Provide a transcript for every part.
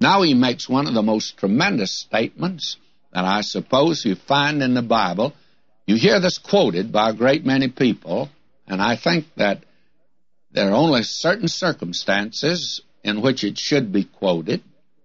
Now he makes one of the most tremendous statements that I suppose you find in the Bible. You hear this quoted by a great many people, and I think that there are only certain circumstances in which it should be quoted,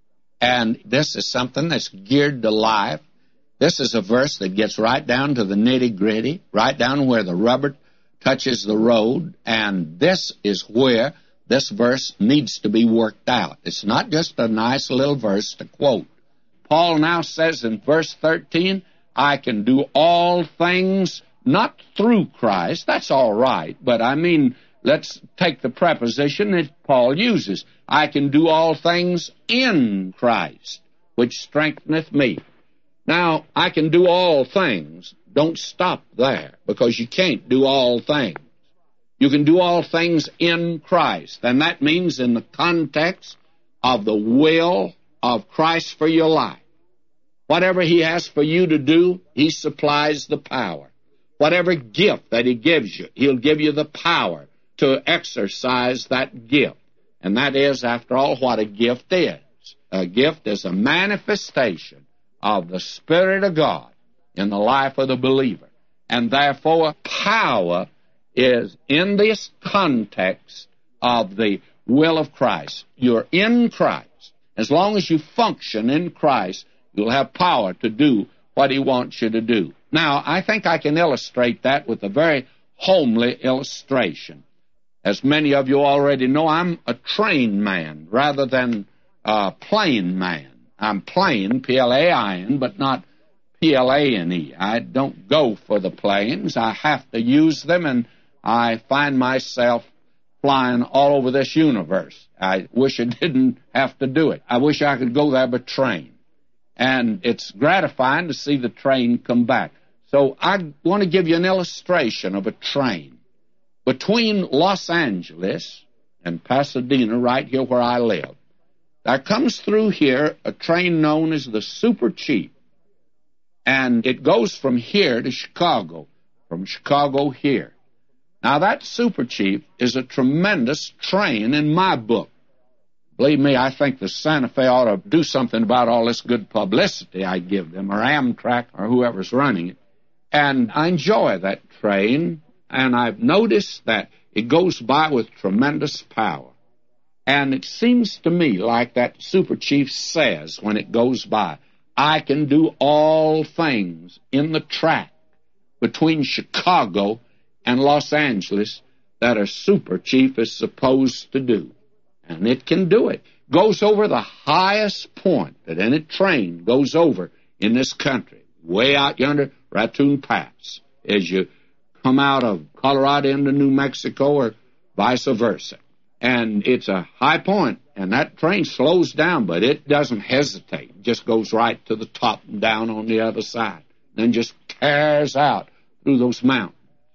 and this is something that's geared to life. This is a verse that gets right down to the nitty-gritty, right down where the rubber touches the road, and this is where this verse needs to be worked out. It's not just a nice little verse to quote. Paul now says in verse 13, I can do all things not through Christ. That's all right, but I mean, let's take the preposition that Paul uses. I can do all things in Christ, which strengtheneth me. Now, I can do all things. Don't stop there, because you can't do all things. You can do all things in Christ, and that means in the context of the will of Christ for your life. Whatever he has for you to do, he supplies the power. Whatever gift that he gives you, he'll give you the power to exercise that gift. And that is, after all, what a gift is. A gift is a manifestation of the Spirit of God in the life of the believer. And therefore, power is in this context of the will of Christ. You're in Christ. As long as you function in Christ, you'll have power to do what he wants you to do. Now, I think I can illustrate that with a very homely illustration. As many of you already know, I'm a train man rather than a plane man. I'm plain, P-L-A-I-N, but not P-L-A-N-E. I don't go for the planes. I have to use them, and I find myself flying all over this universe. I wish I didn't have to do it. I wish I could go there by train. And it's gratifying to see the train come back. So I want to give you an illustration of a train. Between Los Angeles and Pasadena, right here where I live, there comes through here a train known as the Super Chief. And it goes from here to Chicago, from Chicago here. Now, that Super Chief is a tremendous train in my book. Believe me, I think the Santa Fe ought to do something about all this good publicity I give them, or Amtrak, or whoever's running it. And I enjoy that train, and I've noticed that it goes by with tremendous power. And it seems to me like that Super Chief says when it goes by, I can do all things in the track between Chicago and Los Angeles that a Super Chief is supposed to do. And it can do it. Goes over the highest point that any train goes over in this country, way out yonder, Raccoon Pass, as you come out of Colorado into New Mexico or vice versa. And it's a high point, and that train slows down, but it doesn't hesitate. It just goes right to the top and down on the other side, then just tears out through those mountains.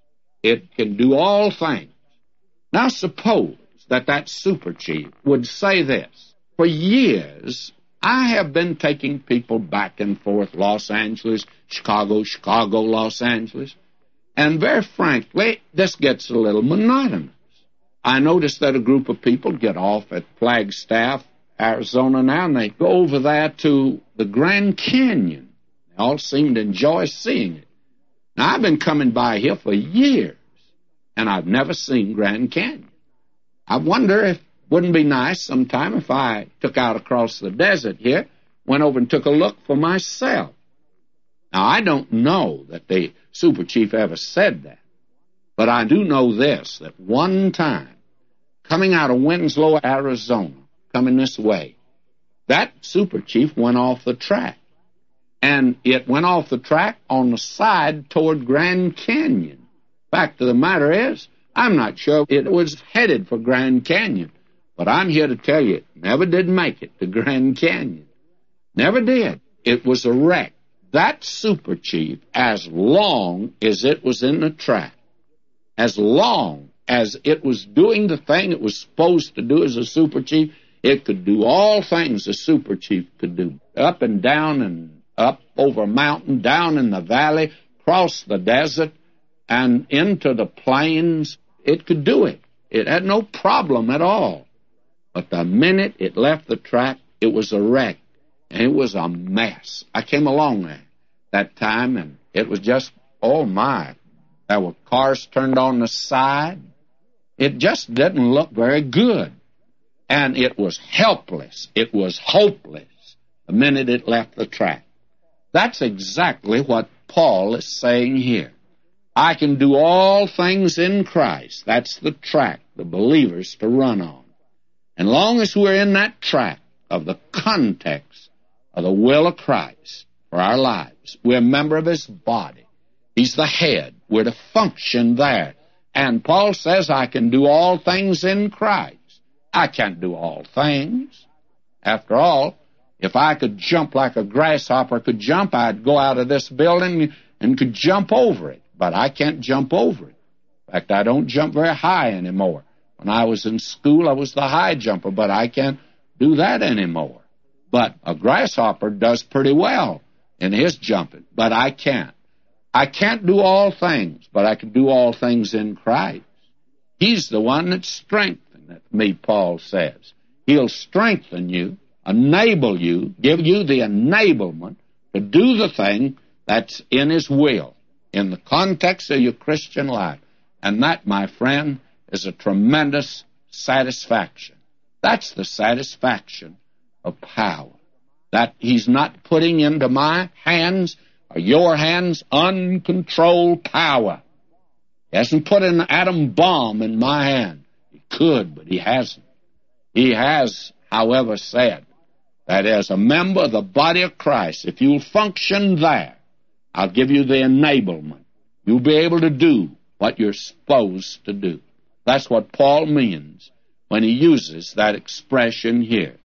It can do all things. Now suppose that Super Chief would say this. For years, I have been taking people back and forth, Los Angeles, Chicago, Chicago, Los Angeles, and very frankly, this gets a little monotonous. I notice that a group of people get off at Flagstaff, Arizona now, and they go over there to the Grand Canyon. They all seem to enjoy seeing it. Now, I've been coming by here for years, and I've never seen Grand Canyon. I wonder if it wouldn't be nice sometime if I took out across the desert here, went over and took a look for myself. Now, I don't know that the Super Chief ever said that, but I do know this, that one time, coming out of Winslow, Arizona, coming this way, that Super Chief went off the track. And it went off the track on the side toward Grand Canyon. Fact of the matter is, I'm not sure it was headed for Grand Canyon, but I'm here to tell you it never did make it to Grand Canyon. Never did. It was a wreck. That Super Chief, as long as it was in the track, as long as it was doing the thing it was supposed to do as a Super Chief, it could do all things a Super Chief could do. Up and down and up over a mountain, down in the valley, across the desert, and into the plains. It could do it. It had no problem at all. But the minute it left the track, It was a wreck, and it was a mess. I came along there that time, and it was just, oh my, there were cars turned on the side. It just didn't look very good. And it was helpless. It was hopeless the minute it left the track. That's exactly what Paul is saying here. I can do all things in Christ. That's the track the believers to run on. And long as we're in that track of the context of the will of Christ for our lives, we're a member of His body. He's the head. We're to function there. And Paul says, I can do all things in Christ. I can't do all things. After all, if I could jump like a grasshopper could jump, I'd go out of this building and could jump over it. But I can't jump over it. In fact, I don't jump very high anymore. When I was in school, I was the high jumper, but I can't do that anymore. But a grasshopper does pretty well in his jumping, but I can't. I can't do all things, but I can do all things in Christ. He's the one that strengtheneth me, Paul says. He'll strengthen you, enable you, give you the enablement to do the thing that's in His will, in the context of your Christian life. And that, my friend, is a tremendous satisfaction. That's the satisfaction of power. That He's not putting into my hands or your hands uncontrolled power. He hasn't put an atom bomb in my hand. He could, but He hasn't. He has, however, said that as a member of the body of Christ, if you'll function there, I'll give you the enablement. You'll be able to do what you're supposed to do. That's what Paul means when he uses that expression here.